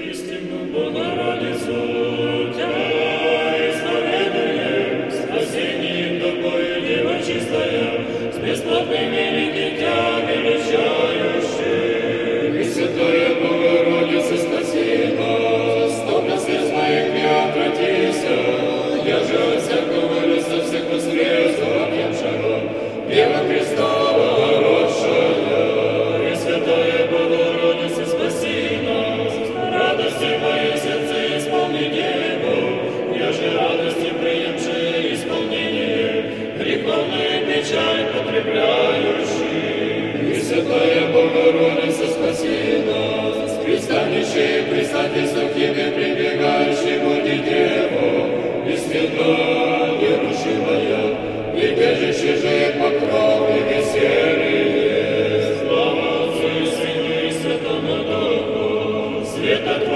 истинную Богородицу, Тебя исповедуем, спасение Тобою, Дева чистая, с бесплатными великим Тебя величающим. Пресвятая Богородица, спаси нас, стопа слез моих не отвратися, я же от всякого леса всех посредством объемшего, Дева Христова родшая. Пресвятая Богородица, спаси нас, радости мое сердце исполни Деву, я же радости приемши исполнение, греховную печаль потребляющий. Пресвятая Богородица, спаси нас, пристанище и предстательство к Тебе прибегающий, Боги Деву, истинно нерушимая, прибежище же покров и веселье. Слава Отцу и Сыну и Святому Духу, света